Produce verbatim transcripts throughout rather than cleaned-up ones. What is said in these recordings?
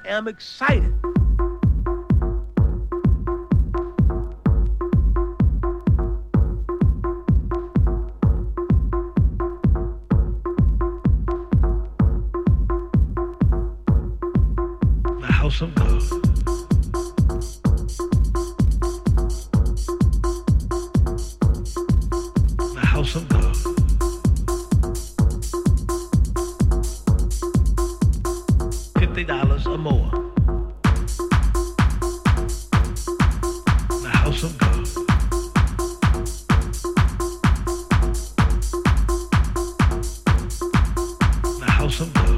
am excited. The house of God. The house of God. Fifty dollars or more. The house of God. The house of God.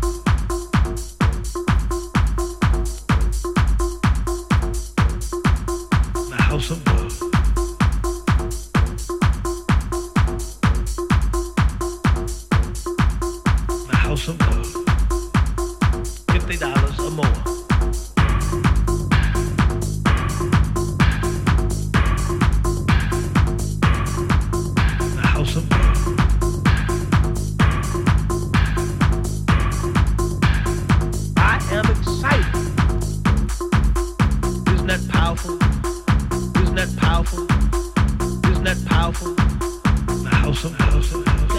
The house of God. The house of God. Fifty dollars or more. The house of God. I am excited. Isn't that powerful? Isn't that powerful? Isn't that powerful? The house of God.